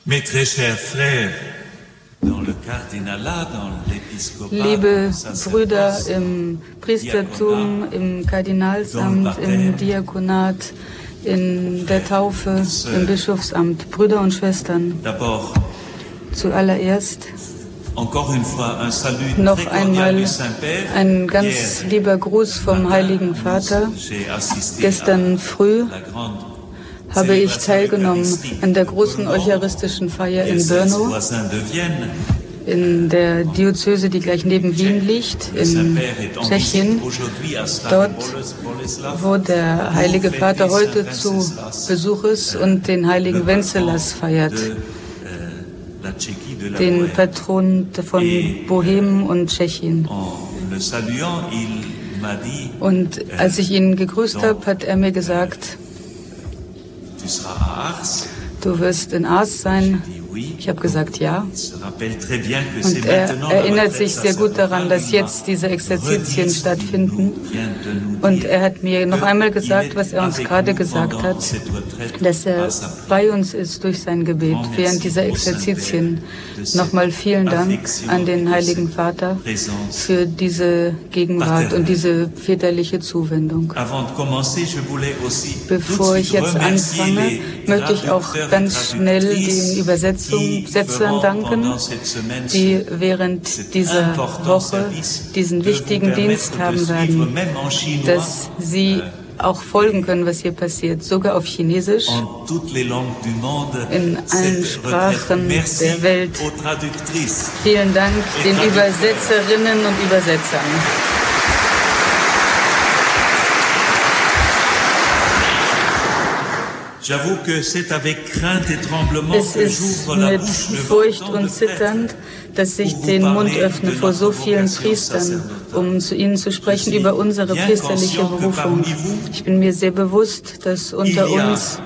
Liebe Brüder im Priestertum, im Kardinalsamt, im Diakonat, in der Taufe, im Bischofsamt, Brüder und Schwestern, zuallererst noch einmal ein ganz lieber Gruß vom Heiligen Vater. Gestern früh habe ich teilgenommen an der großen eucharistischen Feier in Brno, in der Diözese, die gleich neben Wien liegt, in Tschechien. Dort, wo der Heilige Vater heute zu Besuch ist und den heiligen Wencelas feiert, den Patron von Bohemen und Tschechien. Und als ich ihn gegrüßt habe, hat er mir gesagt, du wirst in Ars sein. Ich habe gesagt, ja. Und er erinnert sich sehr gut daran, dass jetzt diese Exerzitien stattfinden. Und er hat mir noch einmal gesagt, was er uns gerade gesagt hat, dass er bei uns ist durch sein Gebet während dieser Exerzitien. Nochmal vielen Dank an den Heiligen Vater für diese Gegenwart und diese väterliche Zuwendung. Bevor ich jetzt anfange, möchte ich auch ganz schnell den Übersetzern danken, die während dieser Woche diesen wichtigen Dienst haben werden, dass sie auch folgen können, was hier passiert, sogar auf Chinesisch, in allen Sprachen der Welt. Vielen Dank den Übersetzerinnen und Übersetzern. Es ist mit Furcht und Zittern, dass ich den Mund öffne vor so vielen Priestern, um zu ihnen zu sprechen über unsere priesterliche Berufung. Ich bin mir sehr bewusst, dass unter uns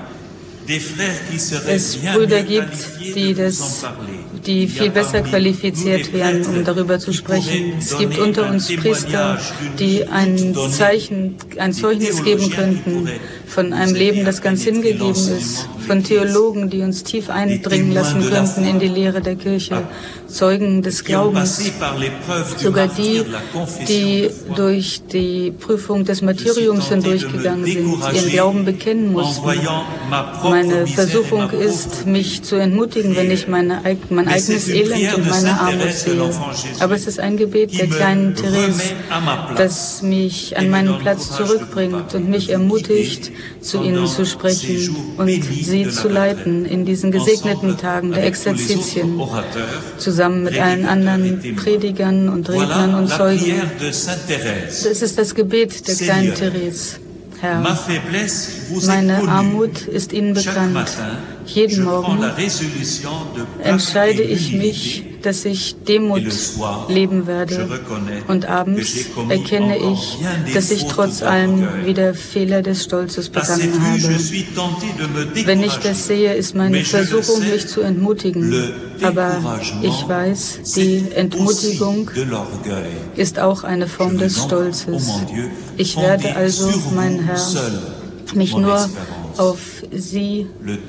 es Brüder gibt, die viel besser qualifiziert wären, um darüber zu sprechen. Es gibt unter uns Priester, die ein Zeugnis geben könnten von einem Leben, das ganz hingegeben ist, von Theologen, die uns tief eindringen lassen könnten in die Lehre der Kirche, Zeugen des Glaubens, sogar die durch die Prüfung des Martyriums hindurchgegangen sind, ihren Glauben bekennen mussten. Meine Versuchung ist, mich zu entmutigen, wenn ich mein eigenes Elend und meine Armut sehe. Aber es ist ein Gebet der kleinen Therese, das mich an meinen Platz zurückbringt und mich ermutigt, zu ihnen zu sprechen und sie zu leiten in diesen gesegneten Tagen der Exerzitien, zusammen mit allen anderen Predigern und Rednern und Zeugen. Das ist das Gebet der kleinen Therese. Herr, meine Armut ist Ihnen bekannt. Jeden Morgen entscheide ich mich, dass ich Demut leben werde. Und abends erkenne ich, dass ich trotz allem wieder Fehler des Stolzes begangen habe. Wenn ich das sehe, ist meine Versuchung, mich zu entmutigen. Aber ich weiß, die Entmutigung ist auch eine Form des Stolzes. Ich werde also, mein Herr, mich nur auf Sie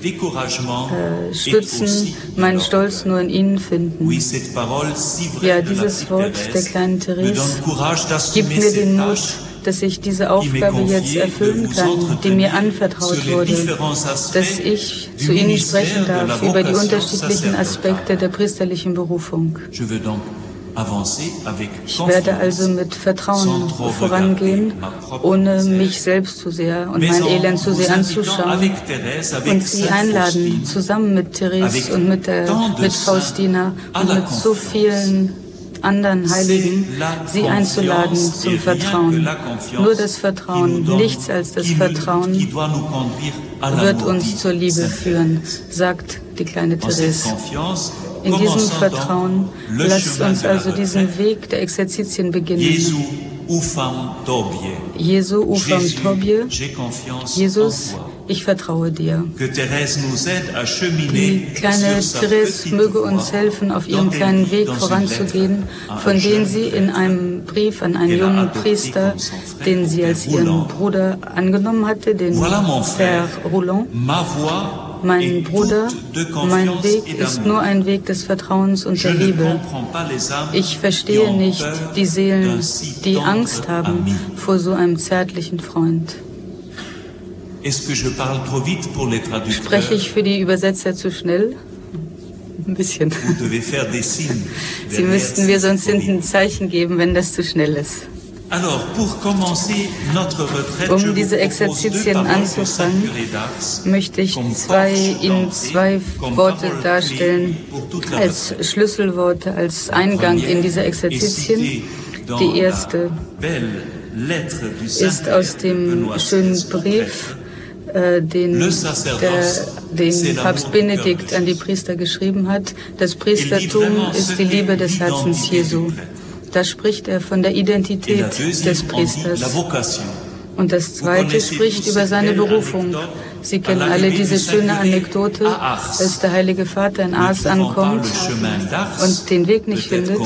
stützen, meinen Stolz nur in Ihnen finden. Ja, dieses Wort der kleinen Therese gibt mir den Mut, dass ich diese Aufgabe jetzt erfüllen kann, die mir anvertraut wurde, dass ich zu Ihnen sprechen darf über die unterschiedlichen Aspekte der priesterlichen Berufung. Ich werde also mit Vertrauen vorangehen, ohne mich selbst zu sehr und mein Elend zu sehr anzuschauen und Sie einladen, zusammen mit Therese und mit Faustina und mit so vielen anderen Heiligen, Sie einzuladen zum Vertrauen. Nur das Vertrauen, nichts als das Vertrauen wird uns zur Liebe führen, sagt die kleine Therese. In diesem Vertrauen lasst uns also diesen Weg der Exerzitien beginnen. Jesu ufam tobie, Jesus, ich vertraue dir. Die kleine Therese möge uns helfen, auf ihrem kleinen Weg voranzugehen, von dem sie in einem Brief an einen jungen Priester, den sie als ihren Bruder angenommen hatte, den Père Roulon, Mein Bruder, mein Weg ist nur ein Weg des Vertrauens und der Liebe. Ich verstehe nicht die Seelen, die Angst haben vor so einem zärtlichen Freund. Spreche ich für die Übersetzer zu schnell? Ein bisschen. Sie müssten mir sonst hinten ein Zeichen geben, wenn das zu schnell ist. Um diese Exerzitien anzufangen, möchte ich Ihnen zwei Worte darstellen als Schlüsselworte, als Eingang in diese Exerzitien. Die erste ist aus dem schönen Brief, den Papst Benedikt an die Priester geschrieben hat. Das Priestertum ist die Liebe des Herzens Jesu. Da spricht er von der Identität des Priesters. Und das zweite spricht über seine Berufung. Sie kennen alle diese schöne Anekdote, als der Heilige Vater in Ars ankommt und den Weg nicht findet.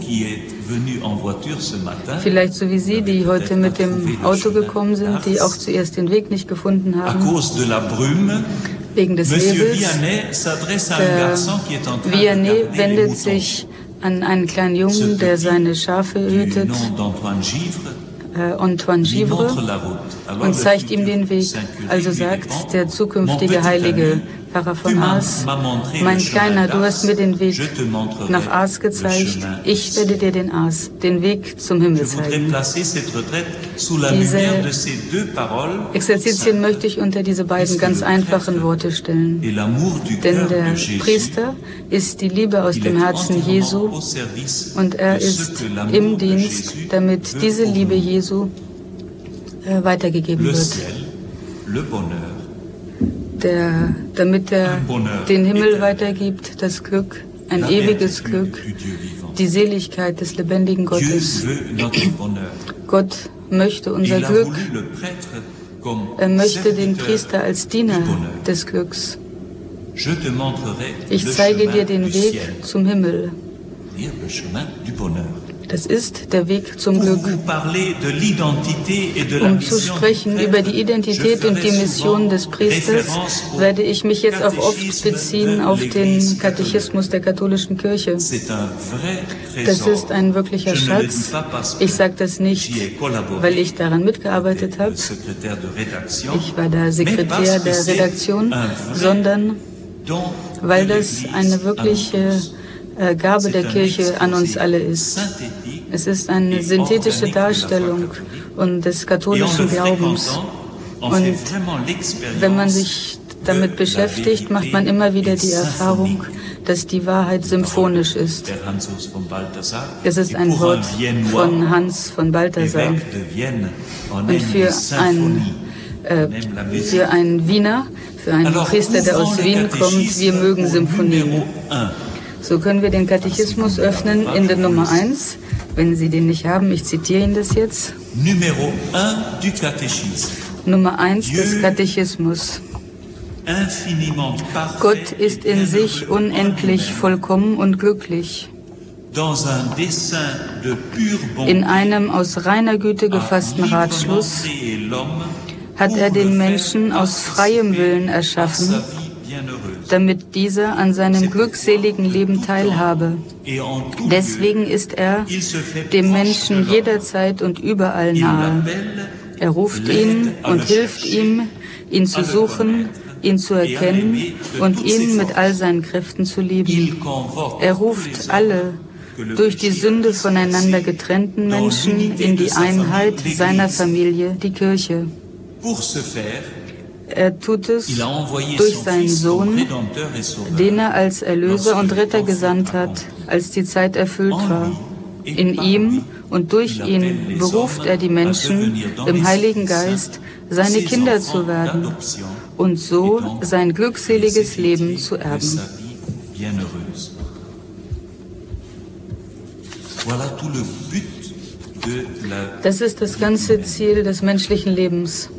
Vielleicht so wie Sie, die heute mit dem Auto gekommen sind, die auch zuerst den Weg nicht gefunden haben. Wegen des Nebels. Der Vianney wendet sich an einen kleinen Jungen, der seine Schafe hütet, Antoine Givre, und zeigt ihm den Weg. Also sagt der zukünftige heilige Pfarrer von Ars: Mein Kleiner, du hast mir den Weg nach Ars gezeigt, ich werde dir den Weg zum Himmel zeigen. Diese Exerzitien möchte ich unter diese beiden ganz einfachen Worte stellen. Denn der Priester ist die Liebe aus dem Herzen Jesu und er ist im Dienst, damit diese Liebe Jesu weitergegeben wird. Damit er den Himmel weitergibt, das Glück, ein ewiges Glück, die Seligkeit des lebendigen Gottes. Gott möchte unser Glück, er möchte den Priester als Diener des Glücks. Ich zeige dir den Weg zum Himmel. Das ist der Weg zum Glück. Um zu sprechen über die Identität und die Mission des Priesters, werde ich mich jetzt auch oft beziehen auf den Katechismus der katholischen Kirche. Das ist ein wirklicher Schatz. Ich sage das nicht, weil ich daran mitgearbeitet habe. Ich war der Sekretär der Redaktion, sondern weil das eine wirkliche Gabe der Kirche an uns alle ist. Es ist eine synthetische Darstellung des katholischen Glaubens. Und wenn man sich damit beschäftigt, macht man immer wieder die Erfahrung, dass die Wahrheit symphonisch ist. Es ist ein Wort von Hans von Balthasar. Und für einen Wiener, für einen Priester, der aus Wien kommt, wir mögen Symphonien. So können wir den Katechismus öffnen in der Nummer 1. Wenn Sie den nicht haben, ich zitiere Ihnen das jetzt. Nummer 1 des Katechismus. Gott ist in sich unendlich vollkommen und glücklich. In einem aus reiner Güte gefassten Ratschluss hat er den Menschen aus freiem Willen erschaffen, damit dieser an seinem glückseligen Leben teilhabe. Deswegen ist er dem Menschen jederzeit und überall nahe. Er ruft ihn und hilft ihm, ihn zu suchen, ihn zu erkennen und ihn mit all seinen Kräften zu lieben. Er ruft alle durch die Sünde voneinander getrennten Menschen in die Einheit seiner Familie, die Kirche. Er tut es durch seinen Sohn, den er als Erlöser und Retter gesandt hat, als die Zeit erfüllt war. In ihm und durch ihn beruft er die Menschen im Heiligen Geist, seine Kinder zu werden und so sein glückseliges Leben zu erben. Das ist das ganze Ziel des menschlichen Lebens.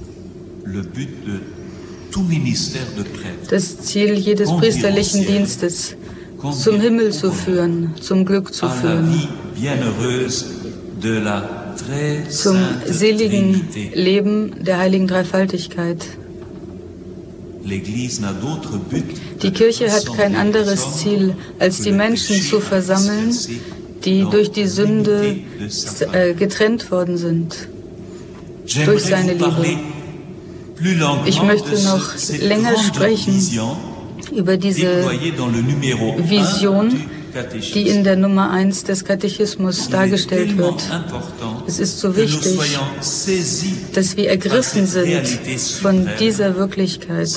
Das Ziel jedes priesterlichen Dienstes, zum Himmel zu führen, zum Glück zu führen, zum seligen Leben der heiligen Dreifaltigkeit. Die Kirche hat kein anderes Ziel, als die Menschen zu versammeln, die durch die Sünde getrennt worden sind, durch seine Liebe. Ich möchte noch länger sprechen über diese Vision, die in der Nummer 1 des Katechismus dargestellt wird. Es ist so wichtig, dass wir ergriffen sind von dieser Wirklichkeit,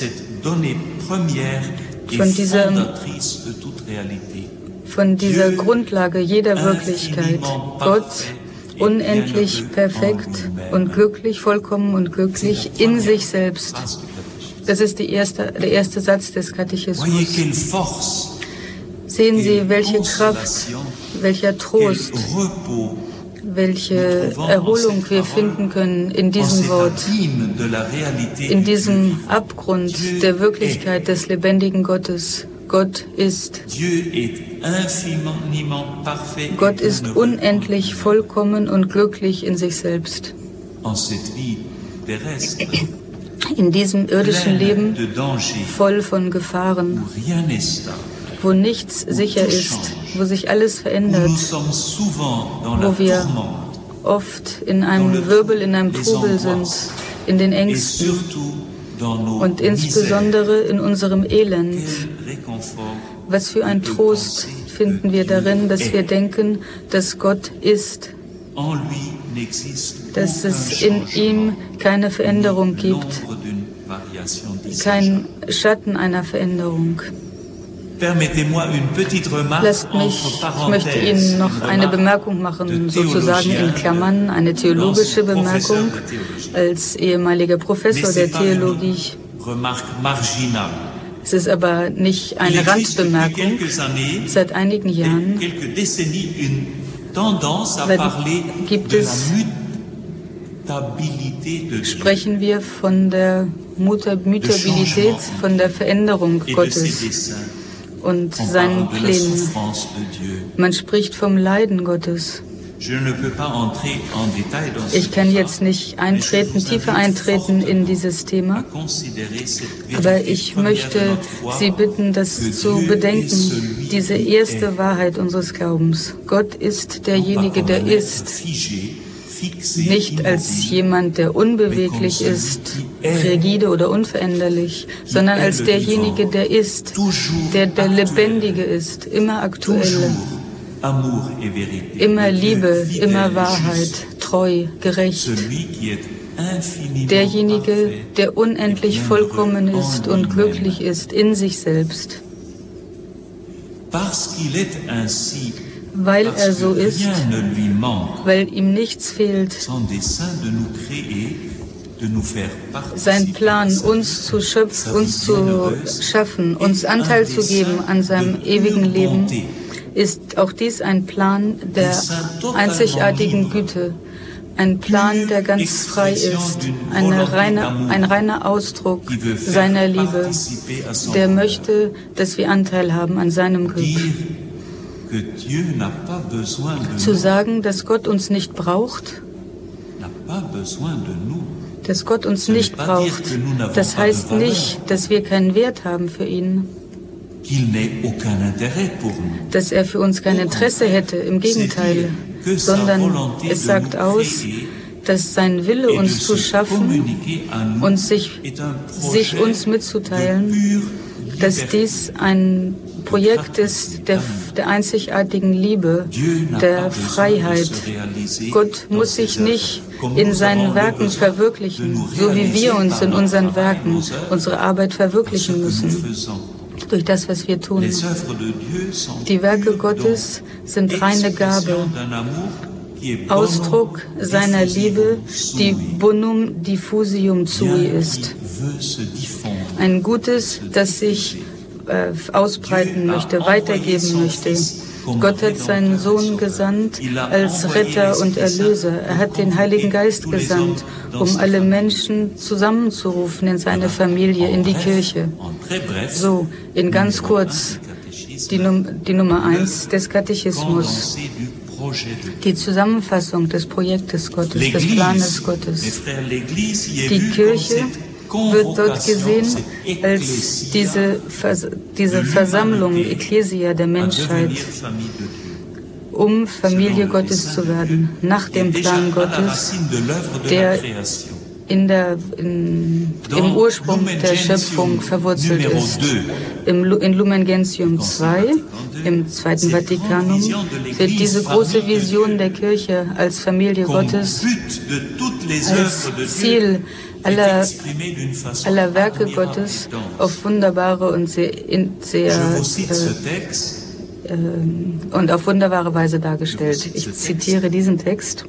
von dieser Grundlage jeder Wirklichkeit. Gott, unendlich perfekt und glücklich, vollkommen und glücklich in sich selbst. Das ist der erste Satz des Katechismus. Sehen Sie, welche Kraft, welcher Trost, welche Erholung wir finden können in diesem Wort, in diesem Abgrund der Wirklichkeit des lebendigen Gottes. Gott ist. Gott ist unendlich vollkommen und glücklich in sich selbst. In diesem irdischen Leben voll von Gefahren, wo nichts sicher ist, wo sich alles verändert, wo wir oft in einem Wirbel, in einem Trubel sind, in den Ängsten und insbesondere in unserem Elend. Was für ein Trost finden wir darin, dass wir denken, dass Gott ist, dass es in ihm keine Veränderung gibt, kein Schatten einer Veränderung. Lasst mich, ich möchte Ihnen noch eine Bemerkung machen, sozusagen in Klammern, eine theologische Bemerkung als ehemaliger Professor der Theologie. Es ist aber nicht eine Randbemerkung. Seit einigen Jahren sprechen wir von der Mutabilität, von der Veränderung Gottes und seinen Plänen. Man spricht vom Leiden Gottes. Ich kann jetzt nicht tiefer eintreten in dieses Thema, aber ich möchte Sie bitten, das zu bedenken, diese erste Wahrheit unseres Glaubens. Gott ist derjenige, der ist, nicht als jemand, der unbeweglich ist, rigide oder unveränderlich, sondern als derjenige, der ist, der Lebendige ist, immer aktuell, immer Liebe, immer Wahrheit, treu, gerecht. Derjenige, der unendlich vollkommen ist und glücklich ist in sich selbst. Weil er so ist, weil ihm nichts fehlt, sein Plan, uns zu schaffen, uns Anteil zu geben an seinem ewigen Leben, ist auch dies ein Plan der einzigartigen Güte, ein Plan, der ganz frei ist, ein reiner Ausdruck seiner Liebe, der möchte, dass wir Anteil haben an seinem Glück. Zu sagen, dass Gott uns nicht braucht, das heißt nicht, dass wir keinen Wert haben für ihn, dass er für uns kein Interesse hätte, im Gegenteil, sondern es sagt aus, dass sein Wille, uns zu schaffen und sich uns mitzuteilen, dass dies ein Projekt ist der einzigartigen Liebe, der Freiheit. Gott muss sich nicht in seinen Werken verwirklichen, so wie wir uns in unseren Werken, unsere Arbeit verwirklichen müssen, durch das, was wir tun. Die Werke Gottes sind reine Gabe, Ausdruck seiner Liebe, die Bonum diffusium sui ist. Ein Gutes, das sich ausbreiten möchte, weitergeben möchte. Gott hat seinen Sohn gesandt als Retter und Erlöser. Er hat den Heiligen Geist gesandt, um alle Menschen zusammenzurufen in seine Familie, in die Kirche. So, in ganz kurz, die Nummer 1 des Katechismus, die Zusammenfassung des Projektes Gottes, des Planes Gottes. Die Kirche wird dort gesehen als diese Versammlung, Ekklesia der Menschheit, um Familie Gottes zu werden, nach dem Plan Gottes, der im Ursprung der Schöpfung verwurzelt ist. In Lumen Gentium 2, im Zweiten Vatikanum, wird diese große Vision der Kirche als Familie Gottes, als Ziel aller Werke Gottes auf wunderbare und auf wunderbare Weise dargestellt. Ich zitiere diesen Text,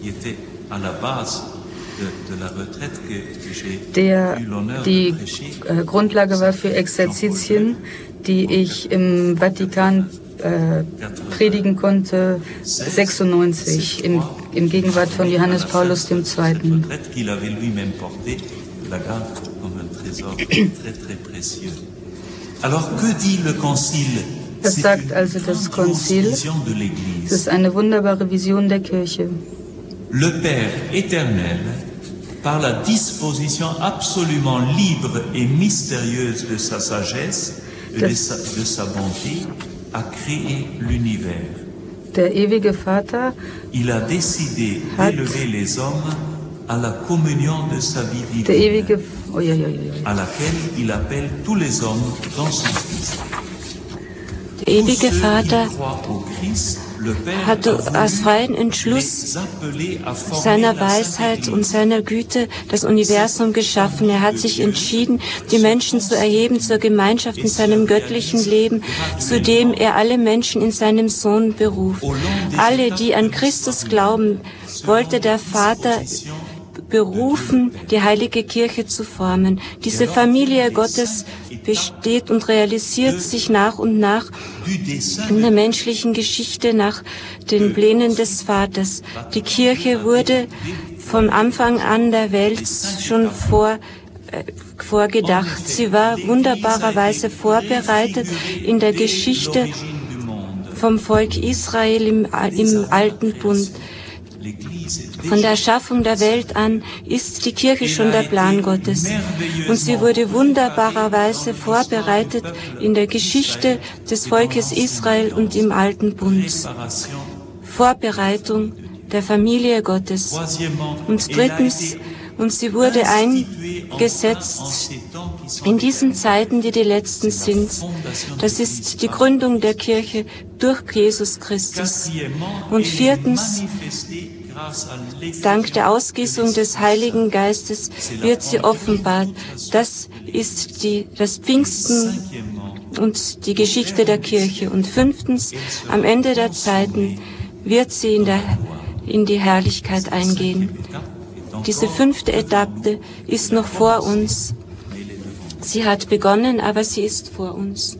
der die Grundlage war für Exerzitien, die ich im Vatikan predigen konnte, 96, in Gegenwart von Johannes Paulus II. Was sagt also das Konzil? Es ist eine wunderbare Vision der Kirche. Le Père éternel, par la disposition absolument libre et mystérieuse de sa sagesse et de sa bonté, a créé l'univers. Der ewige Vater Il a décidé d'élever les hommes à la communion de sa vie divine, à laquelle il appelle tous les hommes dans son Fils. Der ewige Vater hat aus freiem Entschluss seiner Weisheit und seiner Güte das Universum geschaffen. Er hat sich entschieden, die Menschen zu erheben zur Gemeinschaft in seinem göttlichen Leben, zu dem er alle Menschen in seinem Sohn beruft. Alle, die an Christus glauben, wollte der Vater berufen, die heilige Kirche zu formen. Diese Familie Gottes besteht und realisiert sich nach und nach in der menschlichen Geschichte nach den Plänen des Vaters. Die Kirche wurde von Anfang an der Welt schon vorgedacht. Sie war wunderbarerweise vorbereitet in der Geschichte vom Volk Israel im Alten Bund. Von der Erschaffung der Welt an ist die Kirche schon der Plan Gottes. Und sie wurde wunderbarerweise vorbereitet in der Geschichte des Volkes Israel und im Alten Bund. Vorbereitung der Familie Gottes. Und drittens, und sie wurde eingesetzt in diesen Zeiten, die letzten sind. Das ist die Gründung der Kirche durch Jesus Christus. Und viertens, dank der Ausgießung des Heiligen Geistes wird sie offenbart. Das ist das Pfingsten und die Geschichte der Kirche. Und fünftens, am Ende der Zeiten wird sie in die Herrlichkeit eingehen. Diese 5. Etappe ist noch vor uns. Sie hat begonnen, aber sie ist vor uns.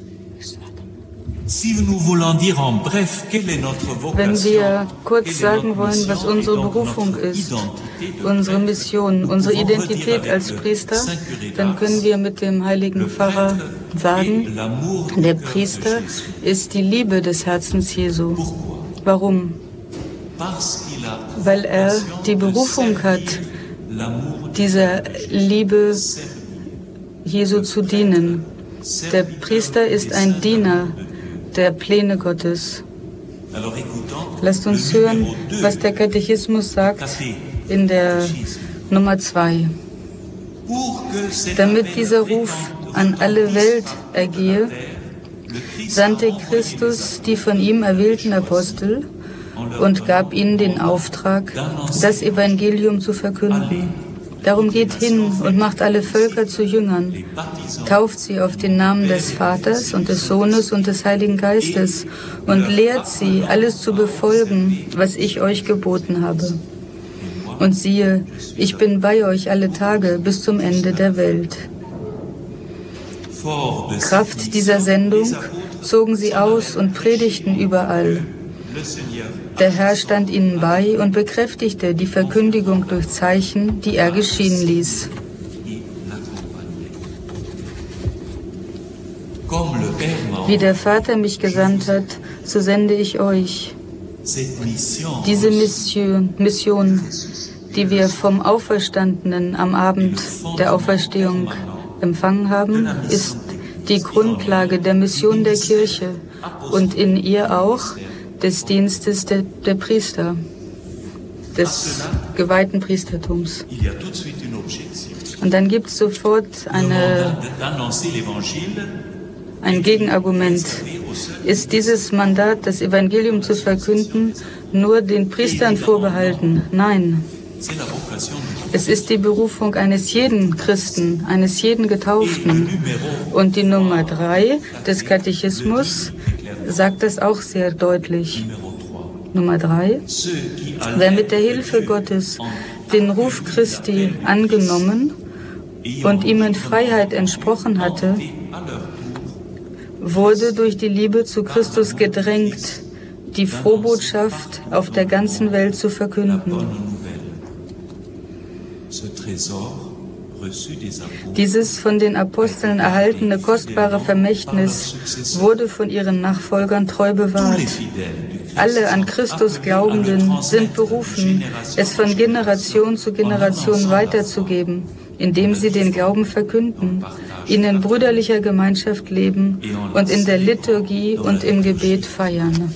Wenn wir kurz sagen wollen, was unsere Berufung ist, unsere Mission, unsere Identität als Priester, dann können wir mit dem heiligen Pfarrer sagen, der Priester ist die Liebe des Herzens Jesu. Warum? Weil er die Berufung hat, dieser Liebe Jesu zu dienen. Der Priester ist ein Diener der Pläne Gottes. Lasst uns hören, was der Katechismus sagt in der Nummer 2. Damit dieser Ruf an alle Welt ergehe, sandte Christus die von ihm erwählten Apostel und gab ihnen den Auftrag, das Evangelium zu verkünden. Darum geht hin und macht alle Völker zu Jüngern, tauft sie auf den Namen des Vaters und des Sohnes und des Heiligen Geistes und lehrt sie, alles zu befolgen, was ich euch geboten habe. Und siehe, ich bin bei euch alle Tage bis zum Ende der Welt. Kraft dieser Sendung zogen sie aus und predigten überall. Der Herr stand ihnen bei und bekräftigte die Verkündigung durch Zeichen, die er geschehen ließ. Wie der Vater mich gesandt hat, so sende ich euch. Diese Mission die wir vom Auferstandenen am Abend der Auferstehung empfangen haben, ist die Grundlage der Mission der Kirche und in ihr auch des Dienstes der Priester, des geweihten Priestertums. Und dann gibt es sofort ein Gegenargument. Ist dieses Mandat, das Evangelium zu verkünden, nur den Priestern vorbehalten? Nein. Es ist die Berufung eines jeden Christen, eines jeden Getauften. Und die Nummer 3 des Katechismus sagt das auch sehr deutlich. Nummer 3. Wer mit der Hilfe Gottes den Ruf Christi angenommen und ihm in Freiheit entsprochen hatte, wurde durch die Liebe zu Christus gedrängt, die Frohbotschaft auf der ganzen Welt zu verkünden. Dieses von den Aposteln erhaltene kostbare Vermächtnis wurde von ihren Nachfolgern treu bewahrt. Alle an Christus Glaubenden sind berufen, es von Generation zu Generation weiterzugeben, indem sie den Glauben verkünden, ihn in brüderlicher Gemeinschaft leben und in der Liturgie und im Gebet feiern.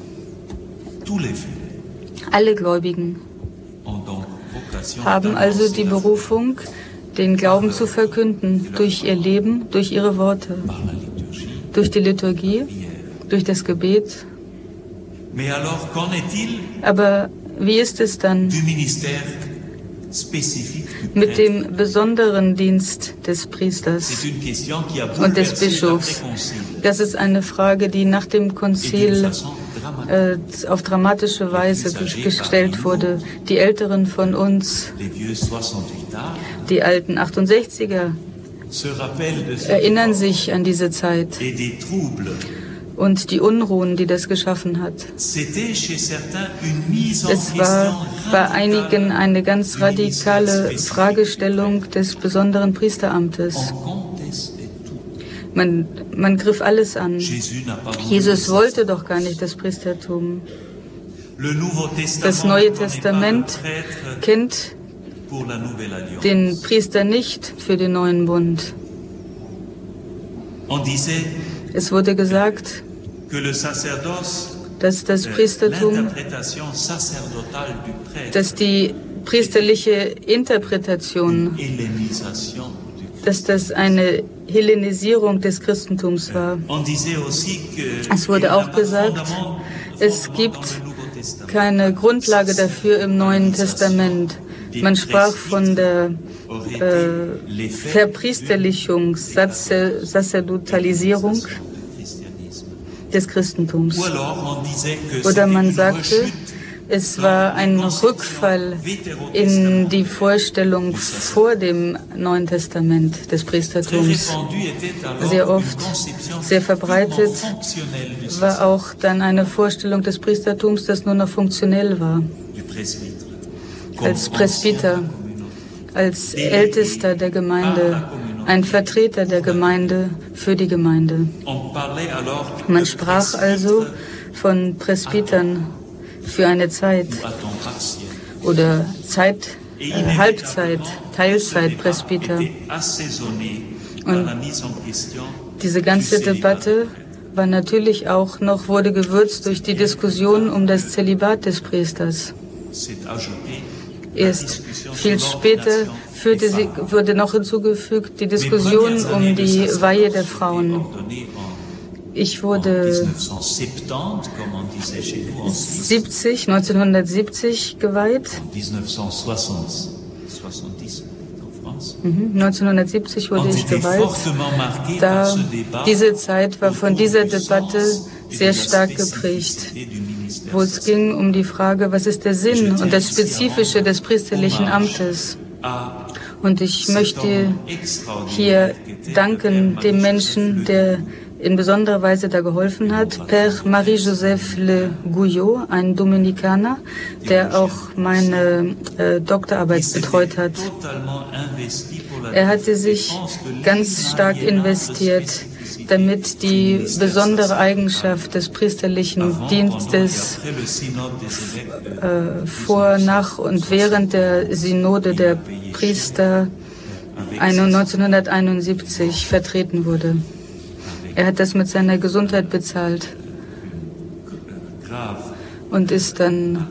Alle Gläubigen haben also die Berufung, den Glauben zu verkünden, durch ihr Leben, durch ihre Worte, durch die Liturgie, durch das Gebet. Aber wie ist es dann mit dem besonderen Dienst des Priesters und des Bischofs? Das ist eine Frage, die nach dem Konzil auf dramatische Weise gestellt wurde. Die Älteren von uns, die alten 68er, erinnern sich an diese Zeit und die Unruhen, die das geschaffen hat. Es war bei einigen eine ganz radikale Fragestellung des besonderen Priesteramtes. Man griff alles an. Jesus wollte doch gar nicht das Priestertum. Das Neue Testament kennt den Priester nicht für den neuen Bund. Es wurde gesagt, dass das Priestertum, dass die priesterliche Interpretation, dass das eine Hellenisierung des Christentums war. Es wurde auch gesagt, es gibt keine Grundlage dafür im Neuen Testament. Man sprach von der Verpriesterlichung, Sacerdotalisierung des Christentums. Oder man sagte, es war ein Rückfall in die Vorstellung vor dem Neuen Testament des Priestertums. Sehr oft, sehr verbreitet war auch dann eine Vorstellung des Priestertums, das nur noch funktionell war. Als Presbyter, als Ältester der Gemeinde, ein Vertreter der Gemeinde für die Gemeinde. Man sprach also von Presbytern für eine Zeit oder Halbzeit, Teilzeit-Presbyter. Und diese ganze Debatte war natürlich auch noch, wurde gewürzt durch die Diskussion um das Zölibat des Priesters. Erst viel später wurde noch hinzugefügt die Diskussion um die Weihe der Frauen. Ich wurde 1970 geweiht. 1970 wurde ich geweiht. Diese Zeit war von dieser Debatte sehr stark geprägt, wo es ging um die Frage, was ist der Sinn und das Spezifische des priesterlichen Amtes. Und ich möchte hier danken dem Menschen, der in besonderer Weise da geholfen hat, Père Marie-Joseph Le Gouillot, ein Dominikaner, der auch meine Doktorarbeit betreut hat. Er hatte sich ganz stark investiert damit die besondere Eigenschaft des priesterlichen Dienstes vor, nach und während der Synode der Priester 1971 vertreten wurde. Er hat das mit seiner Gesundheit bezahlt und ist dann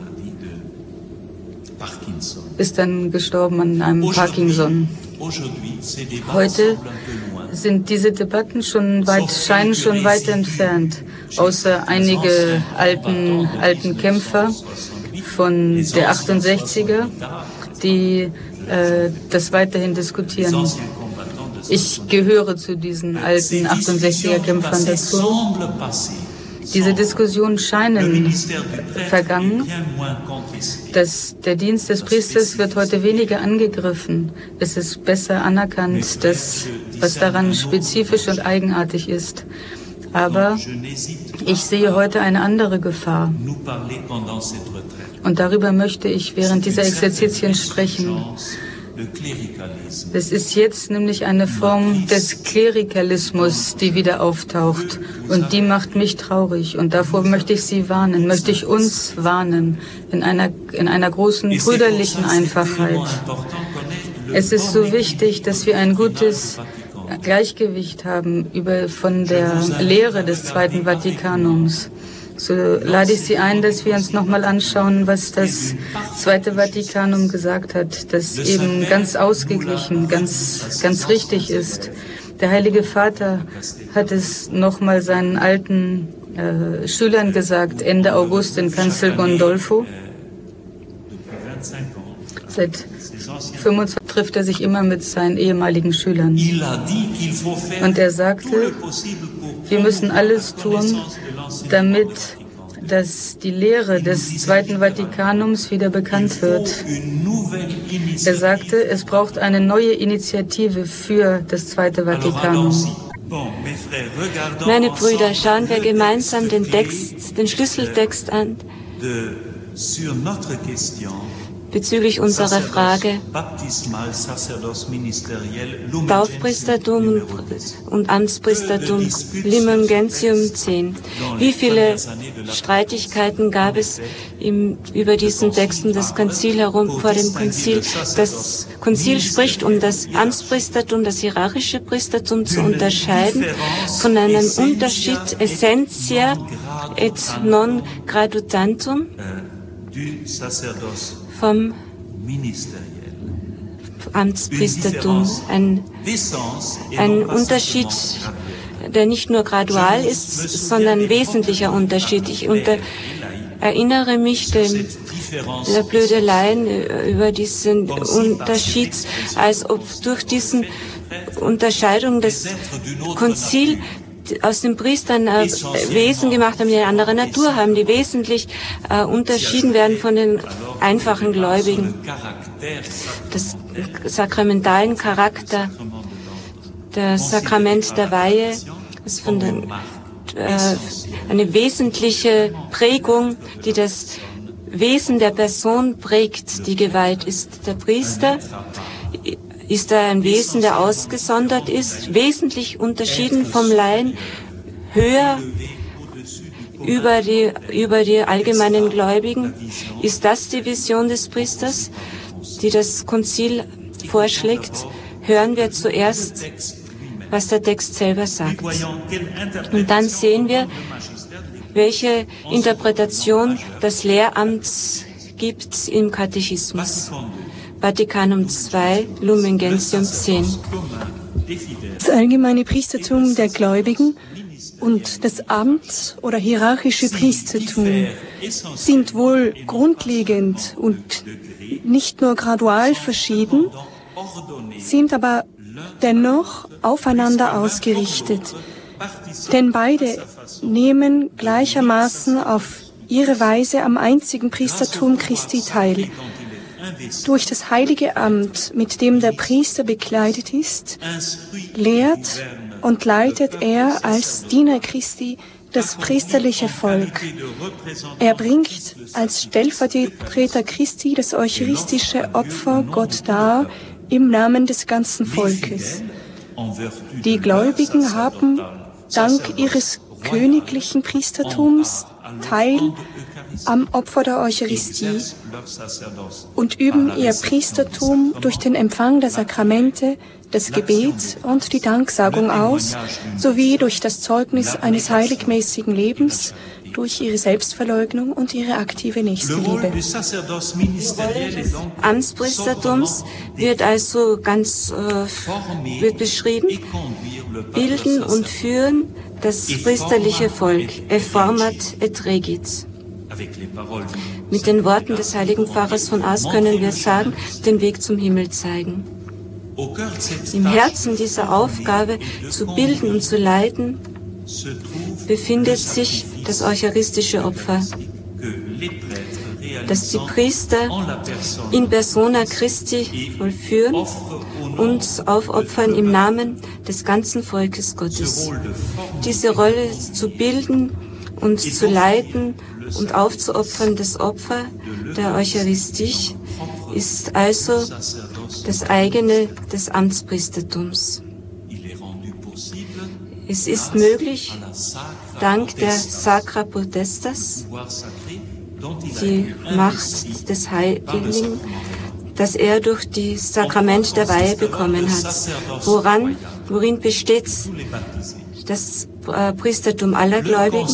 gestorben an einem Parkinson. Heute sind diese Debatten scheinen schon weit entfernt, außer einige alten Kämpfer von der 68er, die das weiterhin diskutieren. Ich gehöre zu diesen alten 68er-Kämpfern dazu. Diese Diskussionen scheinen vergangen. Der Dienst des Priesters wird heute weniger angegriffen. Es ist besser anerkannt, was daran spezifisch und eigenartig ist. Aber ich sehe heute eine andere Gefahr. Und darüber möchte ich während dieser Exerzitien sprechen. Es ist jetzt nämlich eine Form des Klerikalismus, die wieder auftaucht. Und die macht mich traurig. Und davor möchte ich Sie warnen, möchte ich uns warnen, in einer großen brüderlichen Einfachheit. Es ist so wichtig, dass wir ein gutes Gleichgewicht haben von der Lehre des Zweiten Vatikanums. So lade ich Sie ein, dass wir uns nochmal anschauen, was das Zweite Vatikanum gesagt hat, das eben ganz ausgeglichen, ganz richtig ist. Der Heilige Vater hat es nochmal seinen alten Schülern gesagt, Ende August in Castel Gandolfo. Seit 25 trifft er sich immer mit seinen ehemaligen Schülern. Und er sagte, wir müssen alles tun, damit dass die Lehre des Zweiten Vatikanums wieder bekannt wird. Er sagte, es braucht eine neue Initiative für das Zweite Vatikanum. Meine Brüder, schauen wir gemeinsam den Schlüsseltext an bezüglich unserer Frage Taufpriestertum und Amtspriestertum, Limum Gentium 10. Wie viele Streitigkeiten gab es über diesen Text und das Konzil herum vor dem Konzil? Das Konzil spricht, um das Amtspriestertum, das hierarchische Priestertum zu unterscheiden von einem Unterschied essentia et non gradutantum vom Amtspriestertum. Ein Unterschied, der nicht nur gradual ist, sondern ein wesentlicher Unterschied. Ich erinnere mich der Blödeleien über diesen Unterschied, als ob durch diesen Unterscheidung des Konzil aus den Priestern Wesen gemacht haben, die eine andere Natur haben, die wesentlich unterschieden werden von den einfachen Gläubigen. Das sakramentalen Charakter, das Sakrament der Weihe, ist eine wesentliche Prägung, die das Wesen der Person prägt, die geweiht ist. Der Priester ist da ein Wesen, der ausgesondert ist, wesentlich unterschieden vom Laien, höher über die allgemeinen Gläubigen. Ist das die Vision des Priesters, die das Konzil vorschlägt? Hören wir zuerst, was der Text selber sagt. Und dann sehen wir, welche Interpretation das Lehramt gibt im Katechismus. Vatikanum II, Lumen Gentium 10. Das allgemeine Priestertum der Gläubigen und das Amts- oder hierarchische Priestertum sind wohl grundlegend und nicht nur gradual verschieden, sind aber dennoch aufeinander ausgerichtet. Denn beide nehmen gleichermaßen auf ihre Weise am einzigen Priestertum Christi teil. Durch das heilige Amt, mit dem der Priester bekleidet ist, lehrt und leitet er als Diener Christi das priesterliche Volk. Er bringt als Stellvertreter Christi das eucharistische Opfer Gott dar im Namen des ganzen Volkes. Die Gläubigen haben dank ihres königlichen Priestertums teil am Opfer der Eucharistie und üben ihr Priestertum durch den Empfang der Sakramente, das Gebet und die Danksagung aus, sowie durch das Zeugnis eines heiligmäßigen Lebens, durch ihre Selbstverleugnung und ihre aktive Nächstenliebe. Amtspriestertums wird also wird beschrieben, bilden und führen das priesterliche Volk, format et regit. Mit den Worten des heiligen Pfarrers von Ars können wir sagen, den Weg zum Himmel zeigen. Im Herzen dieser Aufgabe zu bilden und zu leiten befindet sich das eucharistische Opfer, das die Priester in persona Christi vollführen und aufopfern im Namen des ganzen Volkes Gottes. Diese Rolle zu bilden und zu leiten und aufzuopfern, das Opfer der Eucharistie, ist also das eigene des Amtspriestertums. Es ist möglich, dank der Sacra Potestas, die Macht des Heiligen, dass er durch das Sakrament der Weihe bekommen hat. Worin besteht das Priestertum aller Gläubigen?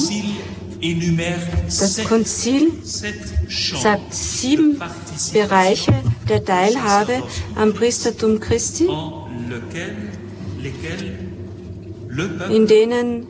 Das Konzil sagt 7 Bereiche der Teilhabe am Priestertum Christi, in denen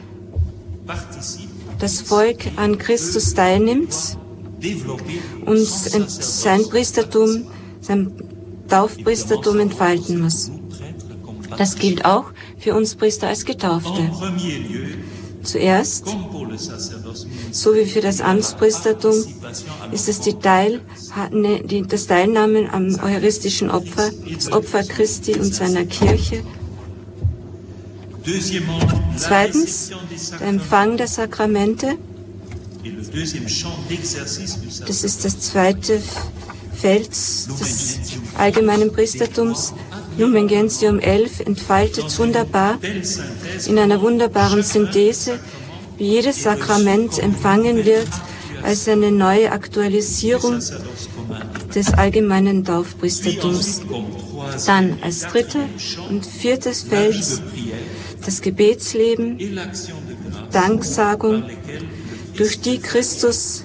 das Volk an Christus teilnimmt und sein Priestertum, sein Taufpriestertum entfalten muss. Das gilt auch für uns Priester als Getaufte. Zuerst, so wie für das Amtspriestertum, ist es das Teilnahmen am eucharistischen Opfer, das Opfer Christi und seiner Kirche. Zweitens, der Empfang der Sakramente. Das ist das zweite Feld des allgemeinen Priestertums. Lumen Gentium 11 entfaltet wunderbar in einer wunderbaren Synthese, wie jedes Sakrament empfangen wird, als eine neue Aktualisierung des allgemeinen Taufpriestertums. Dann als drittes und viertes Feld das Gebetsleben, Danksagung, durch die Christus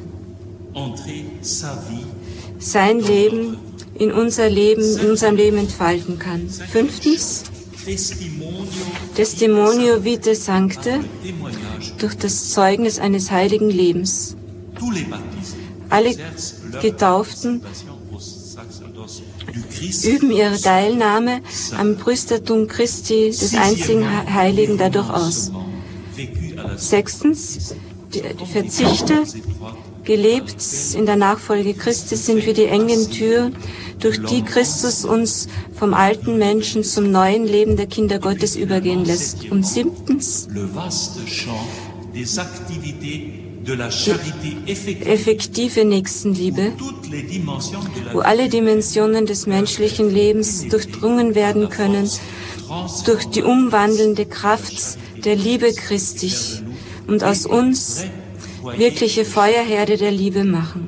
sein Leben in unserem Leben entfalten kann. Fünftens, Testimonio Vitae Sancte, durch das Zeugnis eines heiligen Lebens. Alle Getauften üben ihre Teilnahme am Priestertum Christi, des einzigen Heiligen, dadurch aus. Sechstens, die Verzichte, gelebt in der Nachfolge Christi, sind wir die engen Türen, durch die Christus uns vom alten Menschen zum neuen Leben der Kinder Gottes übergehen lässt. Und siebtens, die effektive Nächstenliebe, wo alle Dimensionen des menschlichen Lebens durchdrungen werden können durch die umwandelnde Kraft der Liebe Christi und aus uns wirkliche Feuerherde der Liebe machen.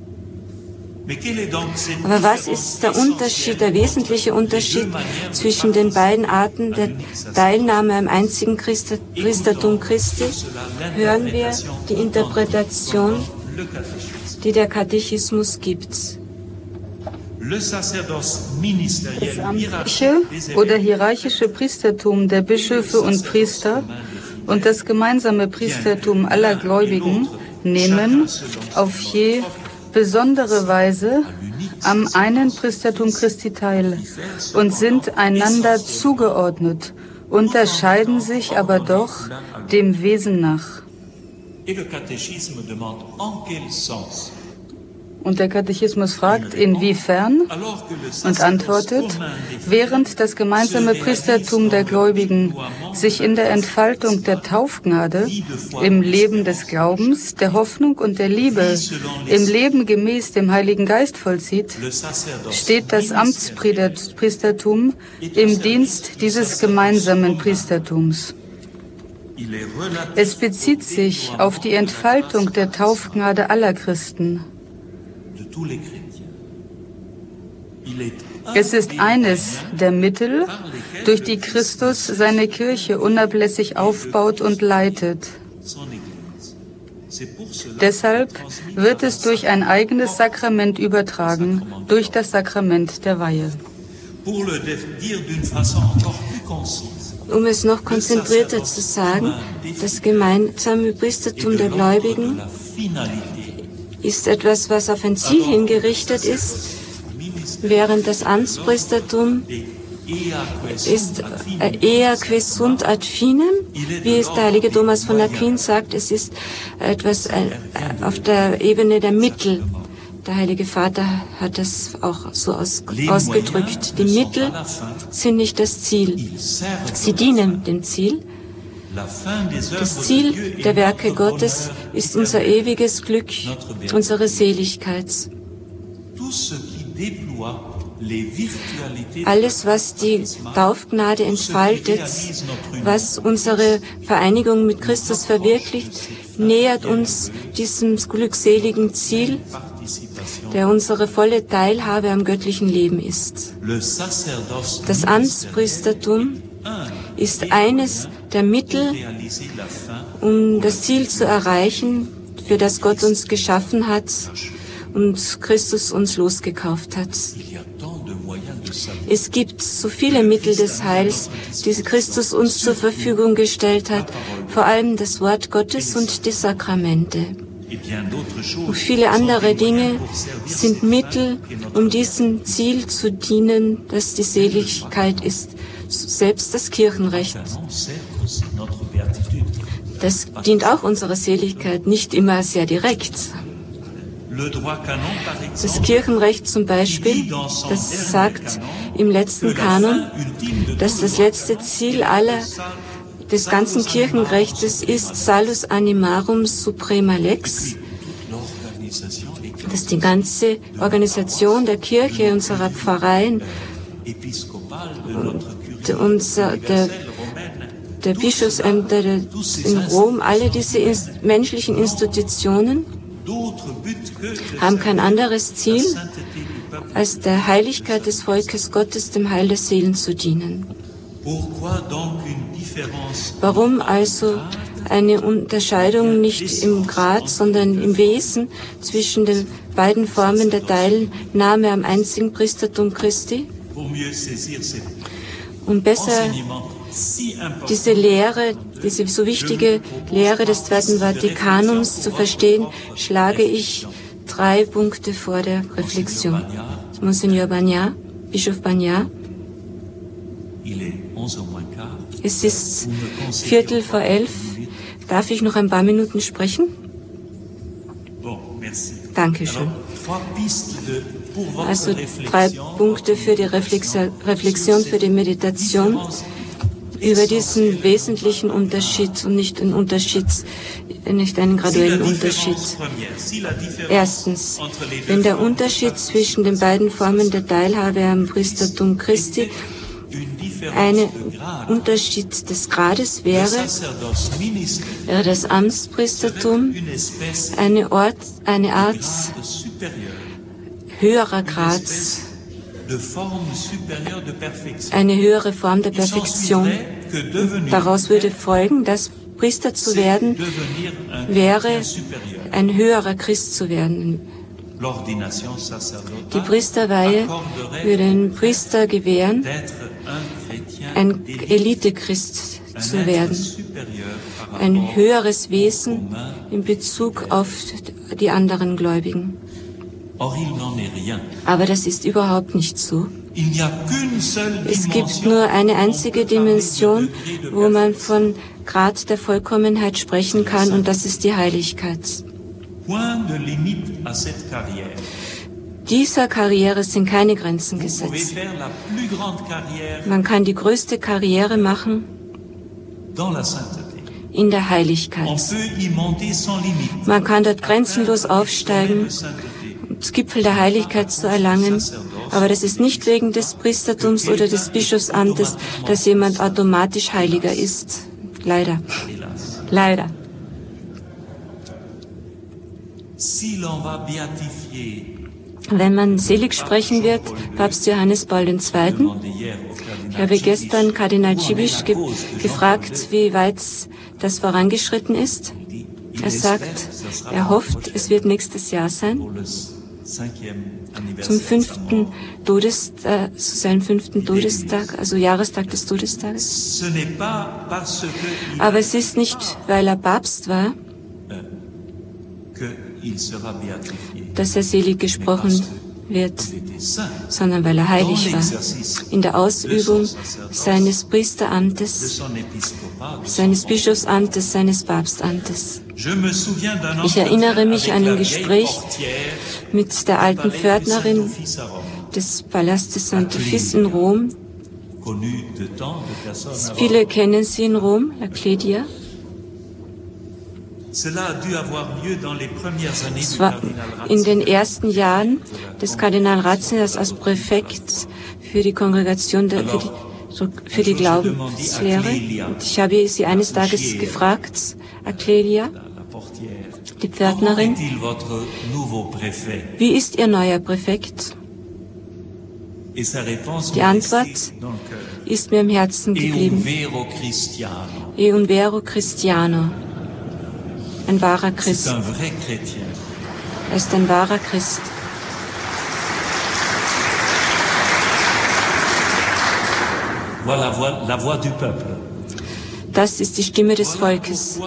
Aber was ist der Unterschied, der wesentliche Unterschied zwischen den beiden Arten der Teilnahme am einzigen Priestertum Christi? Hören wir die Interpretation, die der Katechismus gibt. Das amtliche oder hierarchische Priestertum der Bischöfe und Priester und das gemeinsame Priestertum aller Gläubigen nehmen auf je besondere Weise am einen Priestertum Christi teil und sind einander zugeordnet, unterscheiden sich aber doch dem Wesen nach. Und der Katechismus fragt, inwiefern, und antwortet, während das gemeinsame Priestertum der Gläubigen sich in der Entfaltung der Taufgnade, im Leben des Glaubens, der Hoffnung und der Liebe, im Leben gemäß dem Heiligen Geist vollzieht, steht das Amtspriestertum im Dienst dieses gemeinsamen Priestertums. Es bezieht sich auf die Entfaltung der Taufgnade aller Christen. Es ist eines der Mittel, durch die Christus seine Kirche unablässig aufbaut und leitet. Deshalb wird es durch ein eigenes Sakrament übertragen, durch das Sakrament der Weihe. Um es noch konzentrierter zu sagen, das gemeinsame Priestertum der Gläubigen ist etwas, was auf ein Ziel hingerichtet ist, während das Amtspriestertum ist ea que sunt ad finem, wie es der heilige Thomas von Aquin sagt, es ist etwas auf der Ebene der Mittel. Der Heilige Vater hat das auch so ausgedrückt. Die Mittel sind nicht das Ziel. Sie dienen dem Ziel. Das Ziel der Werke Gottes ist unser ewiges Glück, unsere Seligkeit. Alles, was die Taufgnade entfaltet, was unsere Vereinigung mit Christus verwirklicht, nähert uns diesem glückseligen Ziel, der unsere volle Teilhabe am göttlichen Leben ist. Das Amtspriestertum ist eines der Mittel, um das Ziel zu erreichen, für das Gott uns geschaffen hat und Christus uns losgekauft hat. Es gibt so viele Mittel des Heils, die Christus uns zur Verfügung gestellt hat, vor allem das Wort Gottes und die Sakramente. Und viele andere Dinge sind Mittel, um diesem Ziel zu dienen, das die Seligkeit ist, selbst das Kirchenrecht. Das dient auch unserer Seligkeit, nicht immer sehr direkt. Das Kirchenrecht zum Beispiel, das sagt im letzten Kanon, dass das letzte Ziel des ganzen Kirchenrechtes ist salus animarum suprema lex, dass die ganze Organisation der Kirche, unserer Pfarreien, der Bischofsämter in Rom, alle diese menschlichen Institutionen haben kein anderes Ziel, als der Heiligkeit des Volkes Gottes, dem Heil der Seelen zu dienen. Warum also eine Unterscheidung nicht im Grad, sondern im Wesen zwischen den beiden Formen der Teilnahme am einzigen Priestertum Christi? Um besser diese Lehre, diese so wichtige Lehre des Zweiten Vatikanums zu verstehen, schlage ich 3 Punkte vor der Reflexion. Monsignor Bagnat, Bischof Bagnat. Es ist 11:15. Darf ich noch ein paar Minuten sprechen? Dankeschön. Also 3 Punkte für die Reflexion, für die Meditation über diesen wesentlichen Unterschied und nicht einen graduellen Unterschied. Erstens, wenn der Unterschied zwischen den beiden Formen der Teilhabe am Priestertum Christi ein Unterschied des Grades wäre das Amtspriestertum eine Art höherer Grad, eine höhere Form der Perfektion. Daraus würde folgen, dass Priester zu werden wäre, ein höherer Christ zu werden. Die Priesterweihe würde einen Priester gewähren, ein Elite-Christ zu werden, ein höheres Wesen in Bezug auf die anderen Gläubigen. Aber das ist überhaupt nicht so. Es gibt nur eine einzige Dimension, wo man von Grad der Vollkommenheit sprechen kann, und das ist die Heiligkeit. Dieser Karriere sind keine Grenzen gesetzt. Man kann die größte Karriere machen in der Heiligkeit. Man kann dort grenzenlos aufsteigen, das Gipfel der Heiligkeit zu erlangen, aber das ist nicht wegen des Priestertums oder des Bischofsamtes, dass jemand automatisch heiliger ist. Leider. Leider. Wenn man selig sprechen wird, Papst Johannes Paul II. Ich habe gestern Kardinal Cibisch gefragt, wie weit das vorangeschritten ist. Er sagt, er hofft, es wird nächstes Jahr sein, zum seinem 5. Todestag, also Jahrestag des Todestages. Aber es ist nicht, weil er Papst war, dass er selig gesprochen wird, sondern weil er heilig war, in der Ausübung seines Priesteramtes, seines Bischofsamtes, seines Papstamtes. Ich erinnere mich an ein Gespräch mit der alten Pförtnerin des Palastes Saint-Office in Rom. Viele kennen sie in Rom, La Cledia. Es war in den ersten Jahren des Kardinal Ratzingers als Präfekt für die Kongregation, für die Glaubenslehre. Und ich habe sie eines Tages gefragt, Clelia, die Pförtnerin, wie ist Ihr neuer Präfekt? Die Antwort ist mir im Herzen geblieben. E un vero cristiano. Ein wahrer Christ. Er ist ein wahrer Christ. Das ist die Stimme des Volkes.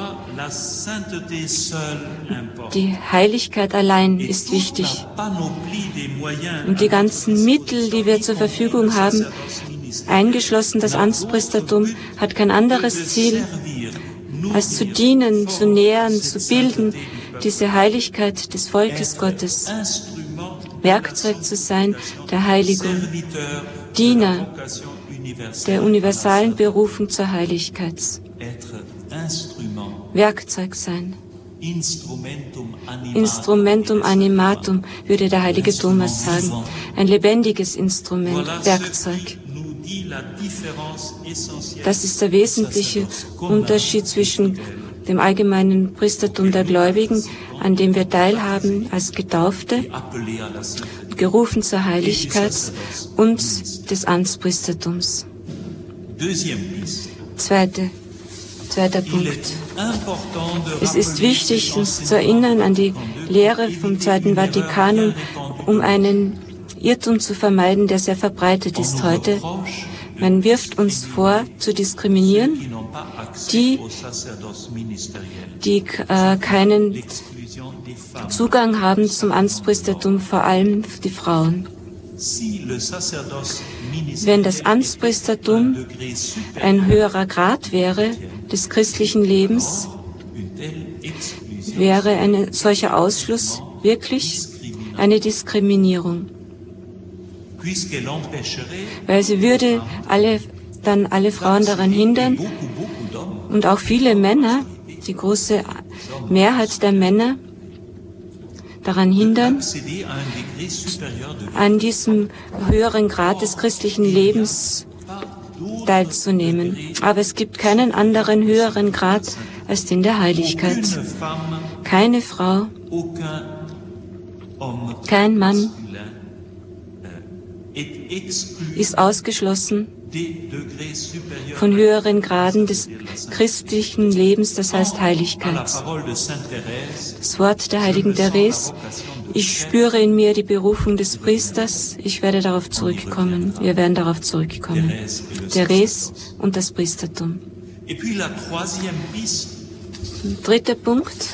Die Heiligkeit allein ist wichtig. Und die ganzen Mittel, die wir zur Verfügung haben, eingeschlossen das Amtspriestertum, hat kein anderes Ziel, als zu dienen, zu nähern, zu bilden, diese Heiligkeit des Volkes Gottes, Werkzeug zu sein der Heiligung, Diener der universalen Berufung zur Heiligkeit, Werkzeug sein, Instrumentum animatum, würde der heilige Thomas sagen, ein lebendiges Instrument, Werkzeug. Das ist der wesentliche Unterschied zwischen dem allgemeinen Priestertum der Gläubigen, an dem wir teilhaben als Getaufte, gerufen zur Heiligkeit, und des Amtspriestertums. Zweiter Punkt. Es ist wichtig, uns zu erinnern an die Lehre vom Zweiten Vatikanum, um einen Irrtum zu vermeiden, der sehr verbreitet ist heute. Man wirft uns vor, zu diskriminieren, die keinen Zugang haben zum Amtspriestertum, vor allem die Frauen. Wenn das Amtspriestertum ein höherer Grad wäre des christlichen Lebens, wäre ein solcher Ausschluss wirklich eine Diskriminierung. Weil sie würde alle Frauen daran hindern und auch viele Männer, die große Mehrheit der Männer, daran hindern, an diesem höheren Grad des christlichen Lebens teilzunehmen. Aber es gibt keinen anderen höheren Grad als den der Heiligkeit. Keine Frau, kein Mann ist ausgeschlossen von höheren Graden des christlichen Lebens, das heißt Heiligkeit. Das Wort der heiligen Therese: Ich spüre in mir die Berufung des Priesters. Ich werde darauf zurückkommen. Wir werden darauf zurückkommen. Therese und das Priestertum. Dritter Punkt.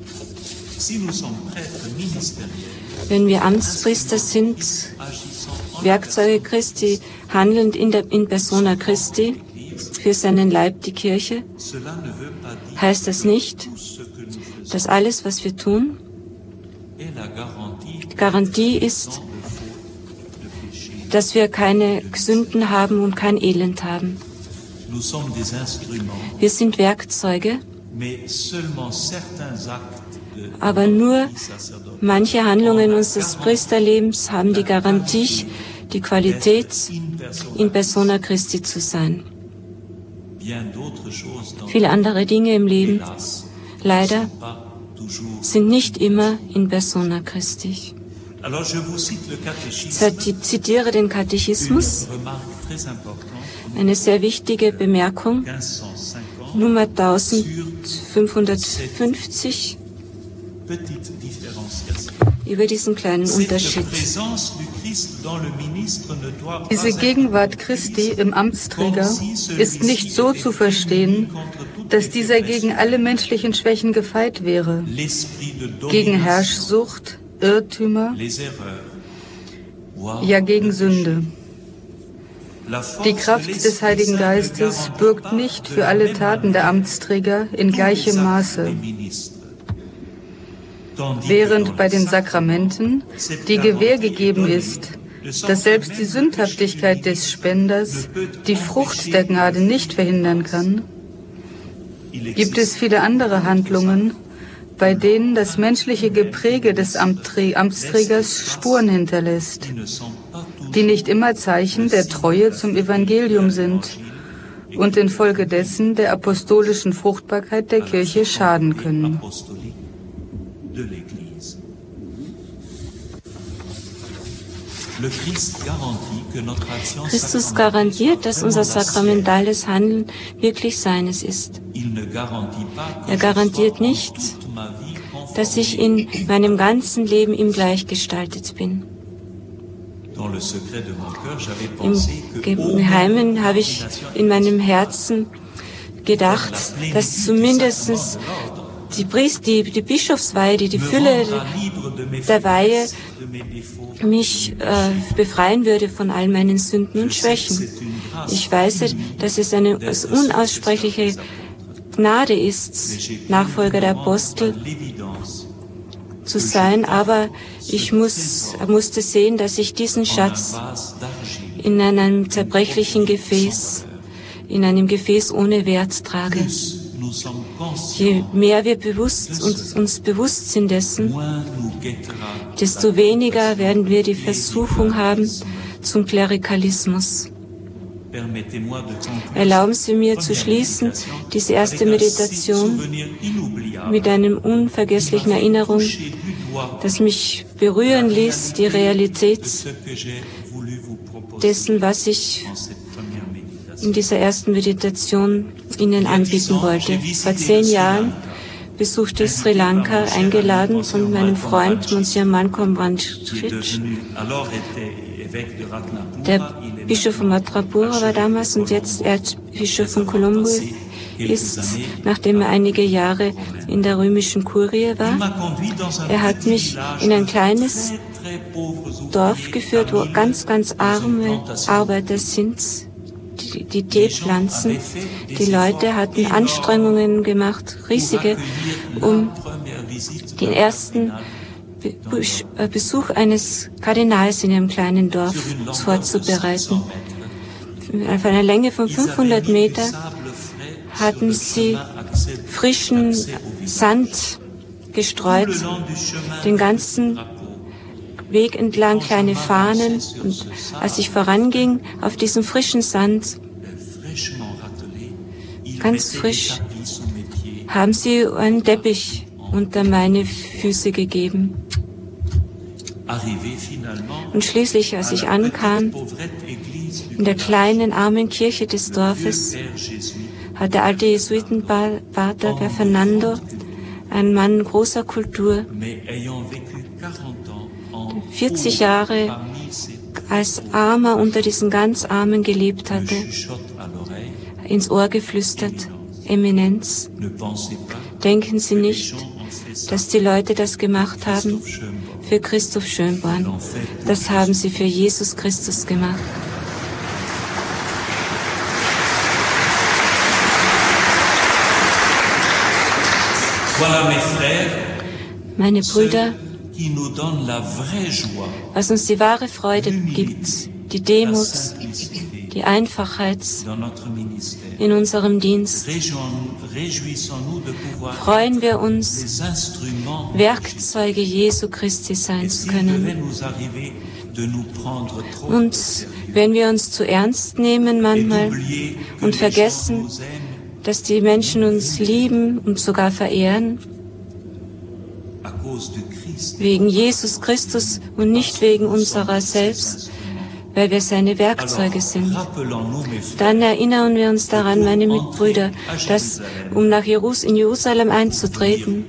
Wenn wir Amtspriester sind, Werkzeuge Christi, handelnd in persona Christi, für seinen Leib, die Kirche, heißt das nicht, dass alles, was wir tun, Garantie ist, dass wir keine Sünden haben und kein Elend haben. Wir sind Werkzeuge, aber nur manche Handlungen unseres Priesterlebens haben die Garantie, die Qualität, in persona Christi zu sein. Viele andere Dinge im Leben, leider, sind nicht immer in persona Christi. Ich zitiere den Katechismus, eine sehr wichtige Bemerkung, Nummer 1550, über diesen kleinen Unterschied. Diese Gegenwart Christi im Amtsträger ist nicht so zu verstehen, dass dieser gegen alle menschlichen Schwächen gefeit wäre, gegen Herrschsucht, Irrtümer, ja gegen Sünde. Die Kraft des Heiligen Geistes bürgt nicht für alle Taten der Amtsträger in gleichem Maße. Während bei den Sakramenten die Gewähr gegeben ist, dass selbst die Sündhaftigkeit des Spenders die Frucht der Gnade nicht verhindern kann, gibt es viele andere Handlungen, bei denen das menschliche Gepräge des Amtsträgers Spuren hinterlässt, die nicht immer Zeichen der Treue zum Evangelium sind und infolgedessen der apostolischen Fruchtbarkeit der Kirche schaden können. Christus garantiert, dass unser sakramentales Handeln wirklich seines ist. Er garantiert nicht, dass ich in meinem ganzen Leben ihm gleichgestaltet bin. Im Geheimen habe ich in meinem Herzen gedacht, dass zumindest die Bischofsweihe, die Fülle der Weihe mich befreien würde von all meinen Sünden und Schwächen. Ich weiß, dass es eine unaussprechliche Gnade ist, Nachfolger der Apostel zu sein, aber ich musste sehen, dass ich diesen Schatz in einem zerbrechlichen Gefäß, in einem Gefäß ohne Wert trage. Je mehr wir uns bewusst sind dessen, desto weniger werden wir die Versuchung haben zum Klerikalismus. Erlauben Sie mir zu schließen, diese erste Meditation mit einer unvergesslichen Erinnerung, das mich berühren ließ, die Realität dessen, was ich in dieser ersten Meditation Ihnen anbieten wollte. Vor 10 Jahren besuchte ich Sri Lanka, eingeladen von meinem Freund Monsieur Malcolm Branchich. Der Bischof von Matrapura war damals und jetzt Erzbischof von Colombo ist, nachdem er einige Jahre in der römischen Kurie war. Er hat mich in ein kleines Dorf geführt, wo ganz, ganz arme Arbeiter sind, die Tee pflanzen. Die Leute hatten Anstrengungen gemacht, riesige, um den ersten Besuch eines Kardinals in einem kleinen Dorf vorzubereiten. Auf einer Länge von 500 Meter hatten sie frischen Sand gestreut, den ganzen Weg entlang kleine Fahnen, und als ich voranging auf diesem frischen Sand, ganz frisch, haben sie einen Teppich unter meine Füße gegeben. Und schließlich, als ich ankam, in der kleinen armen Kirche des Dorfes, hat der alte Jesuitenpater Per Fernando, ein Mann großer Kultur, 40 Jahre als Armer unter diesen ganz Armen gelebt hatte, ins Ohr geflüstert: Eminenz, denken Sie nicht, dass die Leute das gemacht haben für Christoph Schönborn. Das haben sie für Jesus Christus gemacht. Meine Brüder, was uns die wahre Freude gibt, die Demut, die Einfachheit in unserem Dienst, freuen wir uns, Werkzeuge Jesu Christi sein zu können. Und wenn wir uns zu ernst nehmen manchmal und vergessen, dass die Menschen uns lieben und sogar verehren, wegen Jesus Christus und nicht wegen unserer selbst, weil wir seine Werkzeuge sind, dann erinnern wir uns daran, meine Mitbrüder, dass, um nach in Jerusalem einzutreten,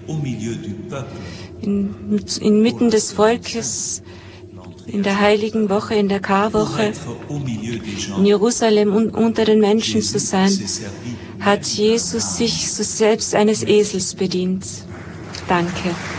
inmitten des Volkes, in der heiligen Woche, in der Karwoche, in Jerusalem und unter den Menschen zu sein, hat Jesus sich so selbst eines Esels bedient. Danke.